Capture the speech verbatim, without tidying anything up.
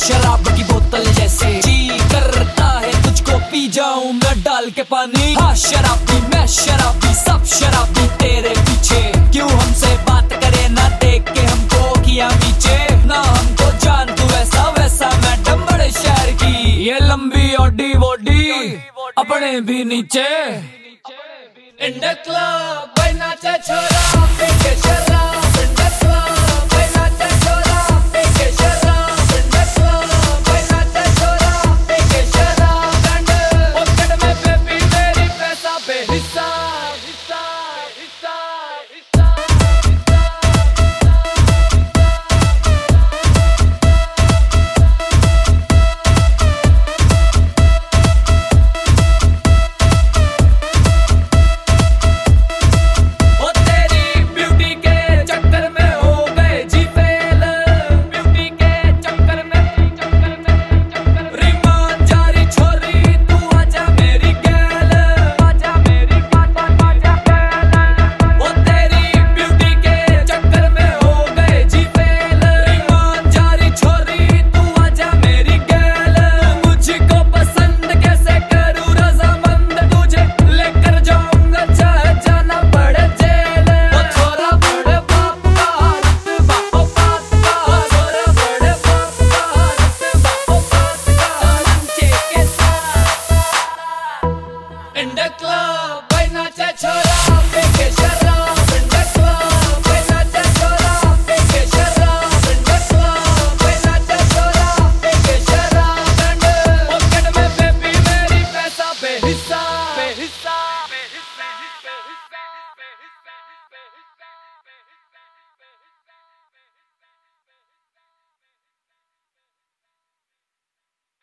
शराब की बोतल जैसे। जी करता है तुझको पी जाऊं मैं डाल के पानी। हाँ शराबी मैं शराबी सब शराबी तेरे पीछे। क्यों हमसे बात करे ना देख के हमको किया नीचे। ना हमको जान तू ऐसा वैसा मैडम बड़े शहर की। ये लंबी ओडी वोडी अपने भी नीचे। इन द क्लब नाचे छोरा।